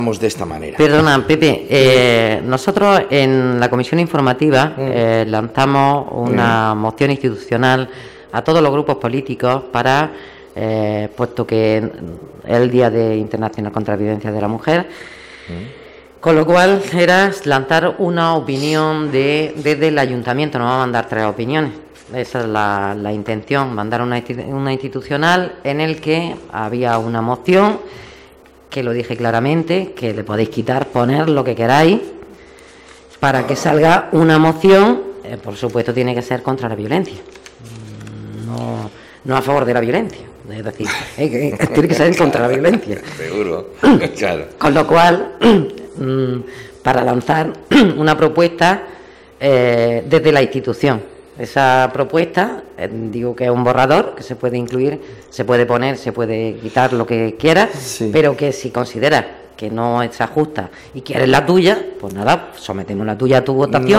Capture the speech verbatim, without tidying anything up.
de esta manera. Perdona, Pepe, eh, nosotros en la comisión informativa eh, lanzamos una moción institucional a todos los grupos políticos para, eh, puesto que es el Día de Internacional contra la Violencia de la Mujer, con lo cual era lanzar una opinión de, desde el ayuntamiento. Nos va a mandar tres opiniones. Esa es la, la intención, mandar una, una institucional en el que había una moción, que lo dije claramente, que le podéis quitar, poner lo que queráis, para que salga una moción, eh, por supuesto tiene que ser contra la violencia, no, no a favor de la violencia, es decir, eh, eh, tiene que ser contra la violencia. Seguro, claro. Con lo cual, para lanzar una propuesta eh, desde la institución. Esa propuesta, eh, digo que es un borrador que se puede incluir, se puede poner, se puede quitar lo que quieras, sí. Pero que si consideras que no se ajusta y quieres la tuya, pues nada, sometemos la tuya a tu votación.